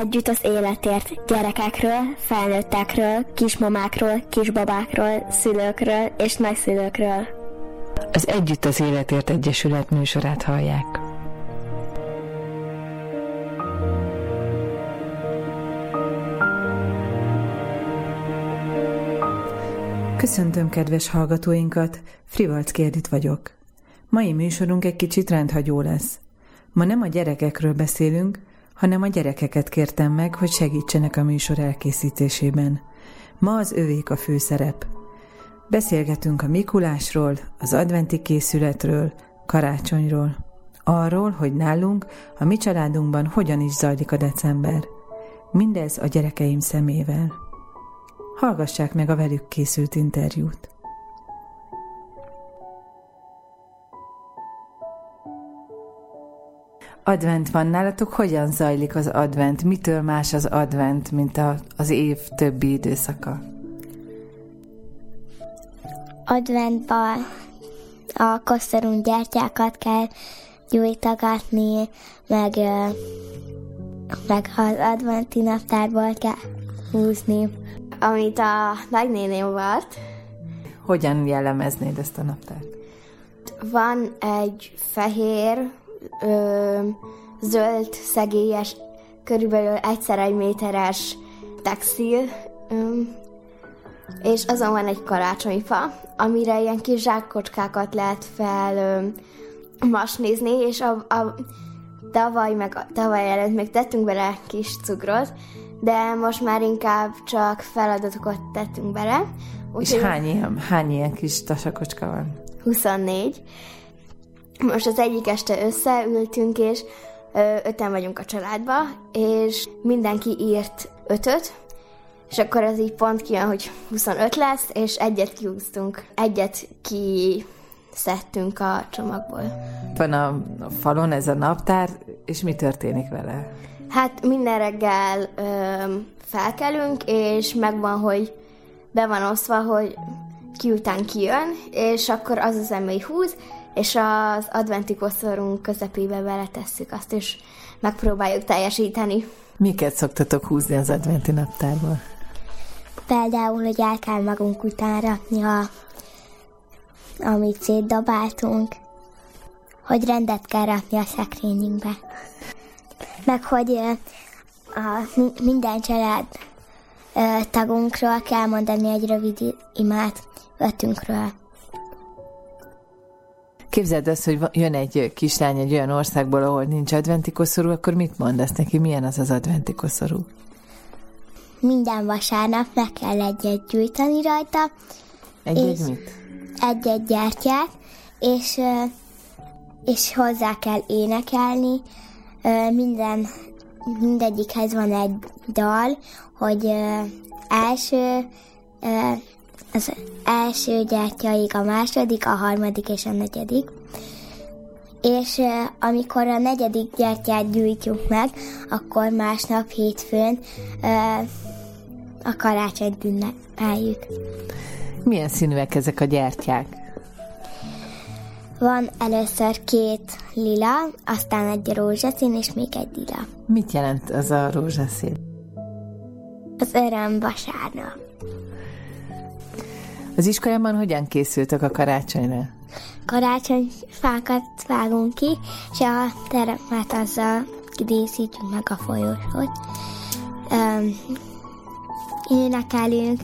Együtt az életért gyerekekről, felnőttekről, kismamákról, kisbabákról, szülőkről és nagyszülőkről. Az Együtt az életért Egyesület műsorát hallják. Köszöntöm kedves hallgatóinkat, Frivalczky Edit vagyok. Mai műsorunk egy kicsit rendhagyó lesz. Ma nem a gyerekekről beszélünk, hanem a gyerekeket kértem meg, hogy segítsenek a műsor elkészítésében. Ma az övék a főszerep. Beszélgetünk a Mikulásról, az adventi készületről, karácsonyról. Arról, hogy nálunk, a mi családunkban hogyan is zajlik a december. Mindez a gyerekeim szemével. Hallgassák meg a velük készült interjút. Advent van nálatok, hogyan zajlik az advent? Mitől más az advent, mint az év többi időszaka? Adventban a koszorús gyertyákat kell gyújtogatni, meg az adventi naptárból kell húzni. Amit a nagynéném volt. Hogyan jellemeznéd ezt a naptárt? Van egy fehér, zöld, szegélyes, körülbelül 1x1 méteres textil, és azon van egy karácsonyfa, amire ilyen kis zsákkocskákat lehet felmasnézni, és tavaly előtt még tettünk bele kis cukrot, de most már inkább csak feladatokat tettünk bele. És hány ilyen kis tasakocska van? 24. Most az egyik este összeültünk, és 5-en vagyunk a családba, és mindenki írt 5-öt, és akkor az így pont kijön, hogy 25 lesz, és egyet kihúztunk. Egyet kiszedtünk a csomagból. Van a falon ez a naptár, és mi történik vele? Hát minden reggel felkelünk, és megvan, hogy be van osztva, hogy ki után kijön, és akkor az ember húz, és az adventi koszorunk közepébe beletesszük azt, és megpróbáljuk teljesíteni. Miket szoktatok húzni az adventi naptárból? Például, hogy el kell magunk után rakni, amit szétdobáltunk, hogy rendet kell rakni a szekrényünkbe. Meg hogy minden család tagunkról kell mondani egy rövid imát ötünkről. Képzeld azt, hogy jön egy kislány egy olyan országból, ahol nincs adventi koszorú, akkor mit mondasz neki? Milyen az adventi koszorú? Minden vasárnap meg kell egyet gyújtani rajta. Egy-egy mit? Egy-egy gyertyát, és hozzá kell énekelni. Mindegyikhez van egy dal, hogy az első gyertyaig a második, a harmadik és a negyedik. És amikor a negyedik gyertyát gyújtjuk meg, akkor másnap hétfőn a karácsonyt ünnepeljük. Milyen színűek ezek a gyertyák? Van először 2 lila, aztán egy rózsaszín, és még egy lila. Mit jelent az a rózsaszín? Az öröm vasárnap. Az iskolában hogyan készültök a karácsonyra? Karácsonyfákat vágunk ki, és a terepet azzal díszítjük meg a folyosót. Énekelünk,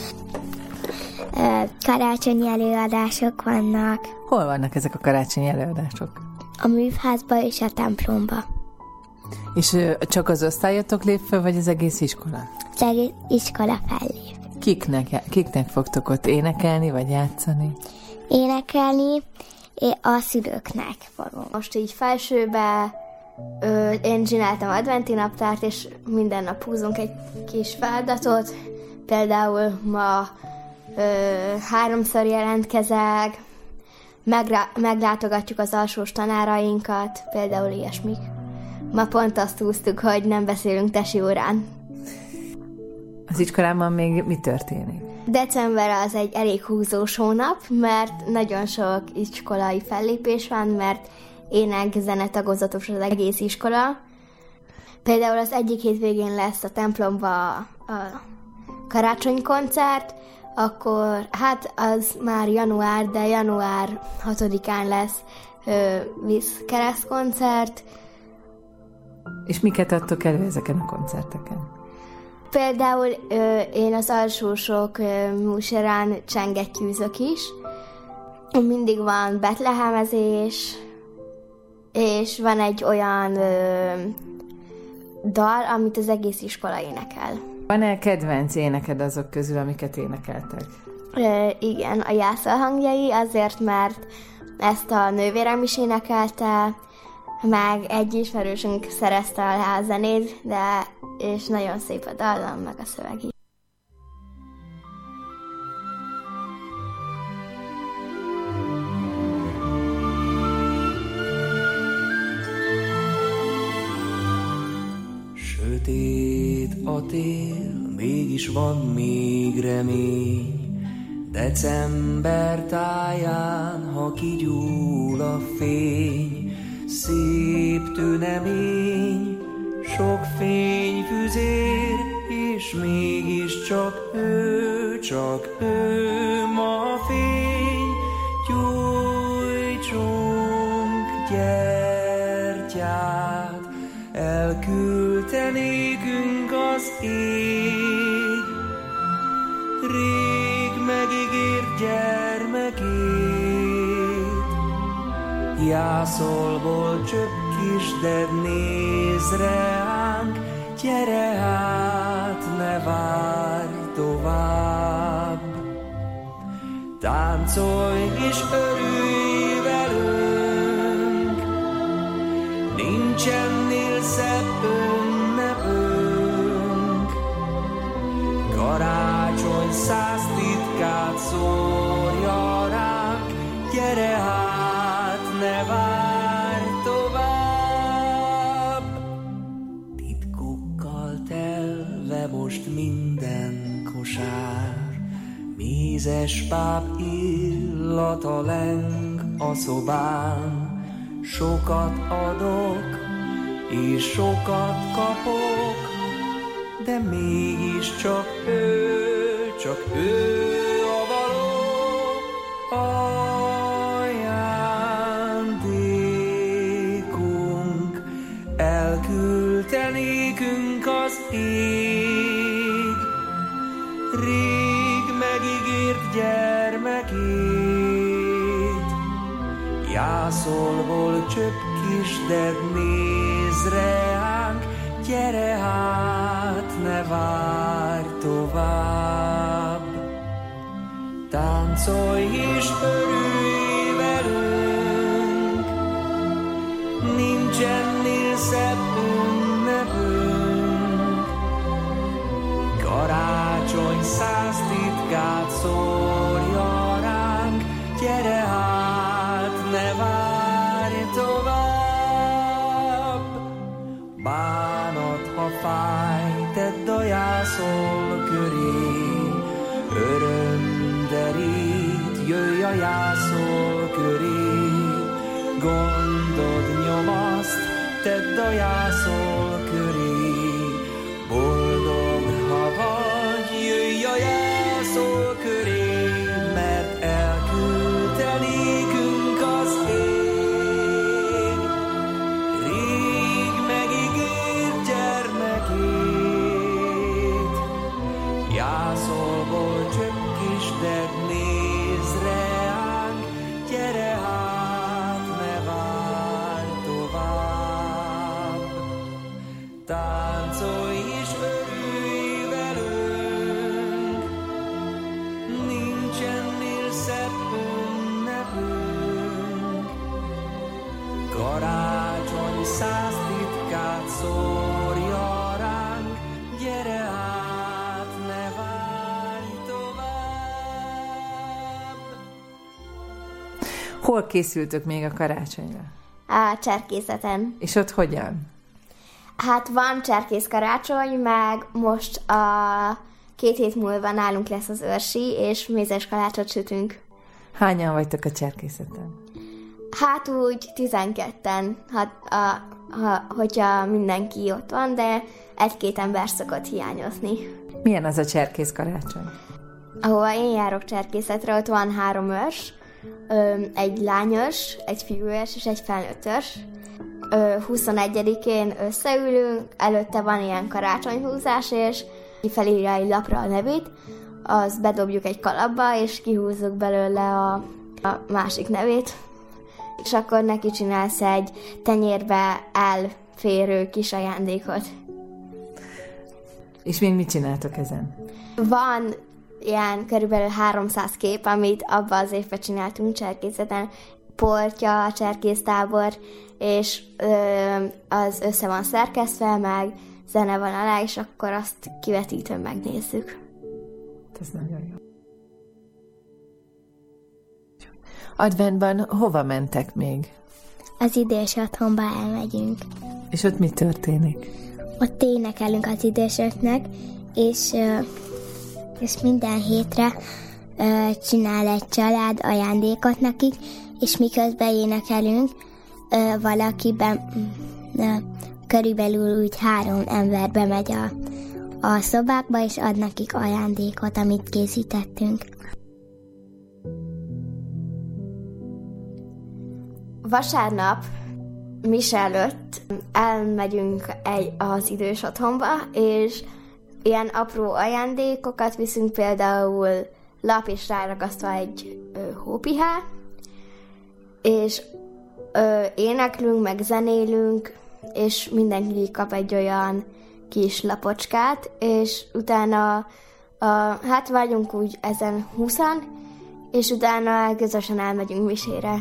karácsonyi előadások vannak. Hol vannak ezek a karácsonyi előadások? A műházban és a templomban. És csak az osztályotok lép fel, vagy az egész iskola? Az egész iskola fellép. Kiknek fogtok ott énekelni, vagy játszani? Énekelni a szülőknek fogunk. Most így felsőbe én csináltam adventi naptárt, és minden nap húzunk egy kis feladatot. Például ma 3-szor jelentkezek, meglátogatjuk az alsós tanárainkat, például ilyesmik. Ma pont azt húztuk, hogy nem beszélünk tesi órán. Az iskolában még mi történik? December az egy elég húzós hónap, mert nagyon sok iskolai fellépés van, mert ének, zene tagozatos az egész iskola. Például az egyik hétvégén lesz a templomba a karácsonykoncert, akkor hát az már január, de január 6-án lesz vízkeresztkoncert. És miket adtok elő ezeken a koncerteken? Például én az alsósok műsorán csengettyűzök is. Mindig van betlehemezés, és van egy olyan dal, amit az egész iskola énekel. Van-e kedvenc éneked azok közül, amiket énekeltek? Igen, a jászol hangjai, azért, mert ezt a nővérem is énekelte, meg egy ismerősünk szerezte a zenét, és nagyon szép a dallam, meg a szöveg is. Sötét a tél, mégis van még remény. December táján, ha kigyúl a fény, szép tünemény, sok fényfüzér, és mégiscsak ő ma a fény. Gyújtsunk gyertyát, elküldte nékünk az ég, rég megígért gyermekét. Jászolból csöpp kisded néz ránk, gyere hát, ne várj tovább. Táncolj és örülj velünk, nincs ennél szebb ünnepünk. Karácsony 100 titkát szórja ránk, gyere hát, ne várj tovább. Titkokkal telve most minden kosár, mézes páp illata leng a szobán. Sokat adok, és sokat kapok, de mégiscsak ő a való ajándékunk. Elküldte nékünk az ég, rég megígért gyermekét. Jászolból csöpp kisded néz ránk, gyere hát, ne várj tovább. Táncolj és örülj velünk, nincs ennél szebb ünnepünk. Karácsony 100 titkát szórja ránk, gyere hát, ne várj tovább. Bánat, ha fáj, tedd a jászol köré, öröm derít, jöjj a jászol köré. Gondod nyomaszt, tedd a jászol köré, boldog, ha vagy, jöjj a jászol köré, mert elküldte nékünk az ég, rég megígért gyermekét. Jászolból csöpp kisded néz ránk, gyere hát, ne várj tovább. Táncolj és örülj velünk, nincs ennél szebb ünnepünk. Karácsony 100 titkát szórja ránk, gyere hát, ne várj tovább. Hol készültök még a karácsonyra? A cserkészeten. És ott hogyan? Hát van cserkész karácsony, meg most 2 hét múlva nálunk lesz az őrsi, és mézes kalácsot sütünk. Hányan vagytok a cserkészeten? Hát úgy 12-en, hogyha mindenki ott van, de 1-2 ember szokott hiányozni. Milyen az a cserkész karácsony? Ahova én járok cserkészetre, ott van 3 őrs, egy lányos, egy fiúőrs és egy felnőttörs. 21-én összeülünk, előtte van ilyen karácsonyhúzás, és felírja egy lapra a nevét, azt bedobjuk egy kalapba, és kihúzzuk belőle a másik nevét, és akkor neki csinálsz egy tenyérbe elférő kis ajándékot. És még mit csináltok ezen? Van ilyen körülbelül 300 kép, amit abban az évben csináltunk cserkészeten, portya, cserkésztábor, és az össze van szerkesztve, meg zene van alá, és akkor azt kivetítőn megnézzük. Ez nagyon jó. Adventban hova mentek még? Az idős otthonba elmegyünk. És ott mi történik? Ott énekelünk az idősöknek, és minden hétre csinál egy család ajándékot nekik, és miközben énekelünk, valakiben körülbelül úgy 3 ember bemegy a szobákba, és ad nekik ajándékot, amit készítettünk. Vasárnap mise előtt elmegyünk az idős otthonba, és ilyen apró ajándékokat viszünk, például lap és ráragasztva egy hópihá, és éneklünk, meg zenélünk, és mindenki kap egy olyan kis lapocskát, és utána hát vagyunk úgy ezen 20-an, és utána közösen elmegyünk misére.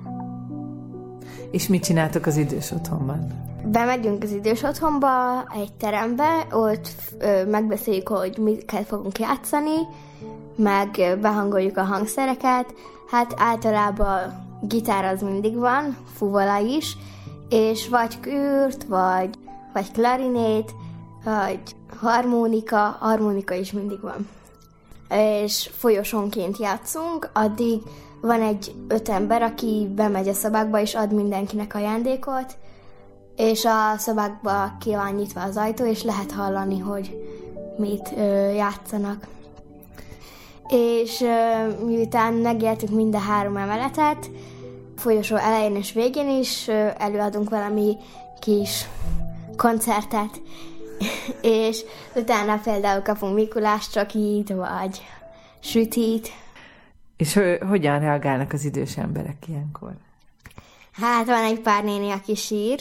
És mit csináltok az idős otthonban? Bemegyünk az idős otthonba, egy terembe, ott megbeszéljük, hogy miket fogunk játszani, meg behangoljuk a hangszereket. Hát általában gitár az mindig van, fuvola is, és vagy kürt, vagy klarinét, vagy harmonika is mindig van. És folyosónként játszunk, addig van egy 5 ember, aki bemegy a szobákba, és ad mindenkinek ajándékot, és a szobákba ki van nyitva az ajtó, és lehet hallani, hogy mit játszanak. És miután megéltük mind a 3 emeletet, folyosó elején és végén is előadunk valami kis koncertet, és utána például kapunk Mikulás csokit, vagy sütit. És hogyan reagálnak az idős emberek ilyenkor? Hát van egy pár néni, aki sír.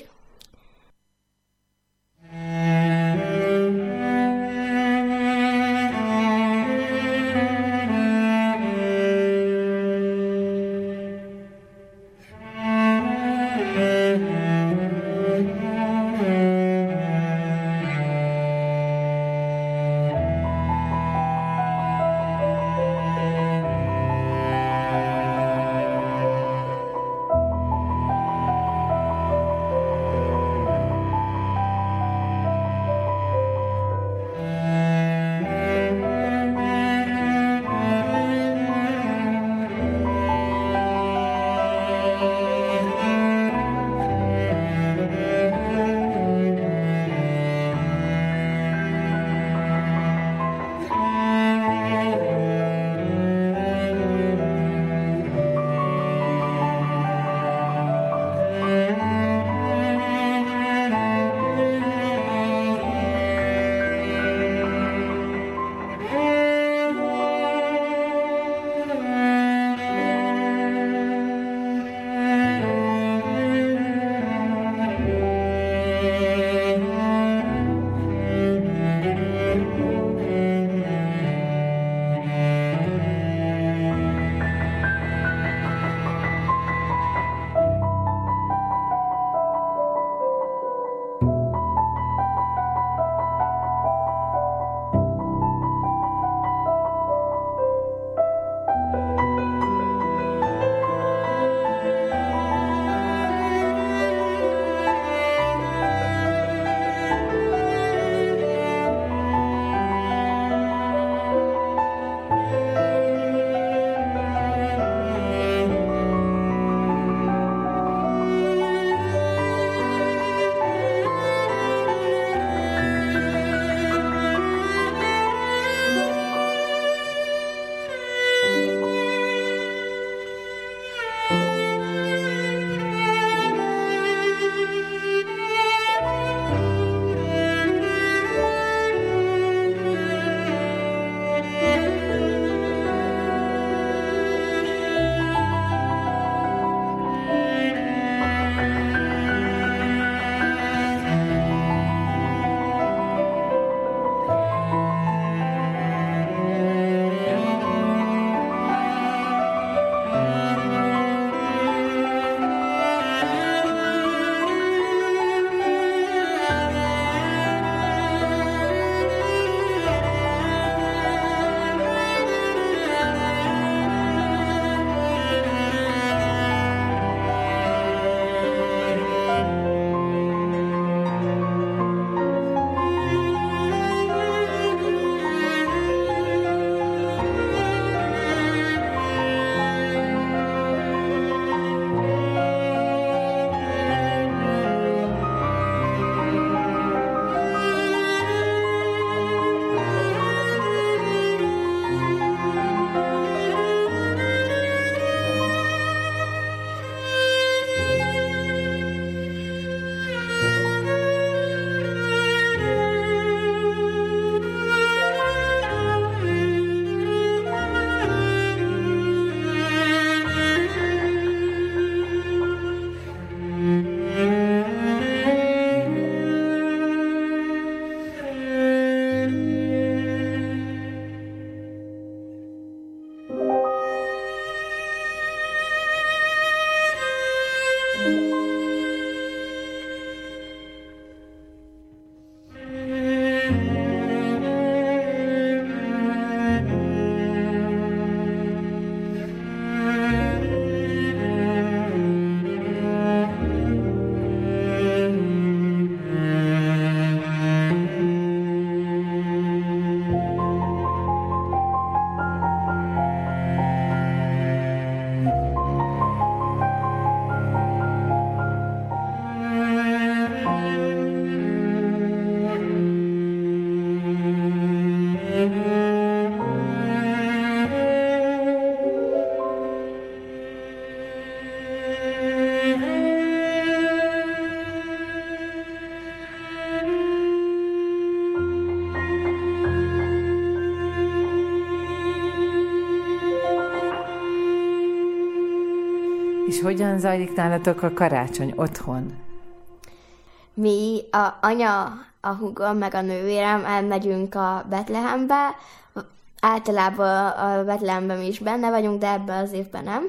És hogyan zajlik nálatok a karácsony otthon? Mi, a anya, a húgom, meg a nővérem elmegyünk a Betlehembe. Általában a Betlehemben mi is benne vagyunk, de ebben az évben nem.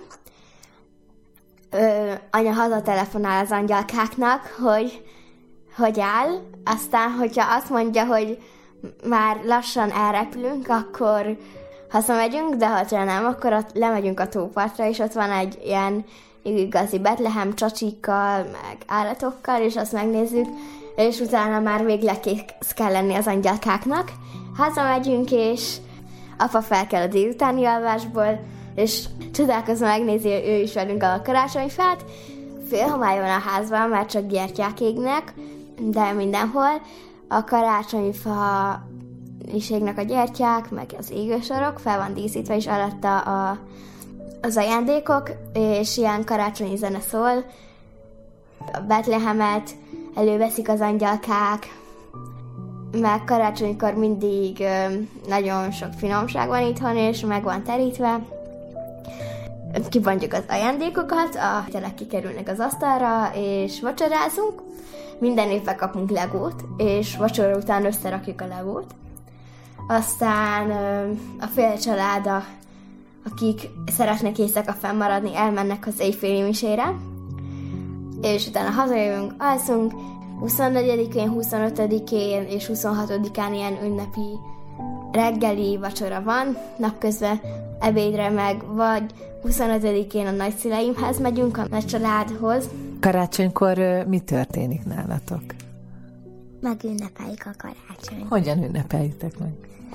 Anya hazatelefonál az angyalkáknak, hogy áll. Aztán, hogyha azt mondja, hogy már lassan elrepülünk, akkor hazamegyünk, de ha nem, akkor ott lemegyünk a tópartra, és ott van egy ilyen igazi Betlehem csacsikkal, meg állatokkal, és azt megnézzük, és utána már véglekész kell lenni az angyalkáknak. Hazamegyünk, és apa fel kell a délutáni alvásból, és csodálkozva megnézi ő is velünk a karácsonyfát. Félhomály van a házban, mert csak gyertyák égnek, de mindenhol. A karácsonyfa is égnek a gyertyák, meg az égősorok, fel van díszítve, és alatta az ajándékok, és ilyen karácsonyi zene szól. A Betlehemet előveszik az angyalkák, meg karácsonykor mindig nagyon sok finomság van itthon, és meg van terítve. Kibontjuk az ajándékokat, a telek kikerülnek az asztalra, és vacsorázunk. Minden évben kapunk legót, és vacsora után összerakjuk a legót. Aztán a fél család, akik szeretnek éjszaka fennmaradni, elmennek az éjféli misére, és utána hazajövünk, alszunk. 24-én, 25-én és 26-án ilyen ünnepi reggeli vacsora van, napközben ebédre meg, vagy 25-én a nagyszüleimhez megyünk, a nagy családhoz. Karácsonykor mi történik nálatok? Megünnepeljük a karácsonyt. Hogyan ünnepeljitek meg?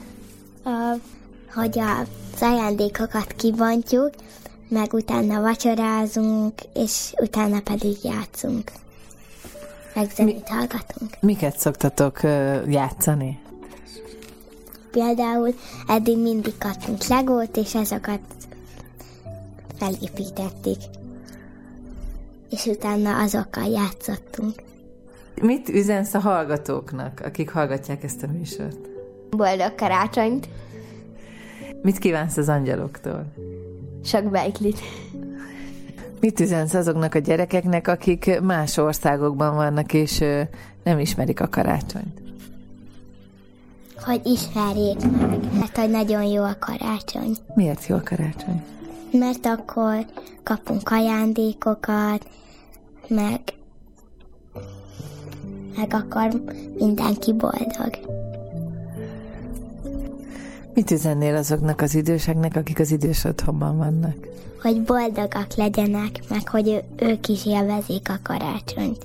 Hogy az ajándékokat kibontjuk, meg utána vacsorázunk, és utána pedig játszunk. Meg zenét hallgatunk. Miket szoktatok játszani? Például eddig mindig kaptunk legót, és ezeket felépítettük. És utána azokkal játszottunk. Mit üzensz a hallgatóknak, akik hallgatják ezt a műsort? Boldog karácsonyt! Mit kívánsz az angyaloktól? Sok beiglit! Mit üzensz azoknak a gyerekeknek, akik más országokban vannak, és nem ismerik a karácsonyt? Hogy ismerjék meg, mert hogy nagyon jó a karácsony. Miért jó a karácsony? Mert akkor kapunk ajándékokat, meg akkor mindenki boldog. Mit üzennél azoknak az időseknek, akik az idős otthonban vannak? Hogy boldogak legyenek, meg hogy ők is élvezik a karácsonyt.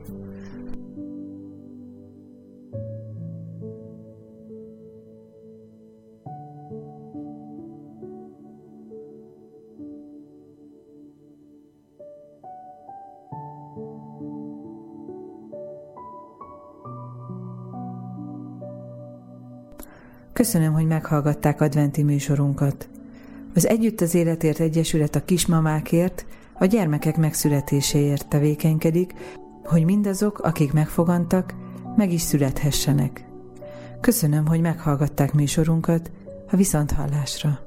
Köszönöm, hogy meghallgatták adventi műsorunkat. Az Együtt az Életért Egyesület a kismamákért, a gyermekek megszületéséért tevékenykedik, hogy mindazok, akik megfogantak, meg is születhessenek. Köszönöm, hogy meghallgatták műsorunkat, a viszonthallásra.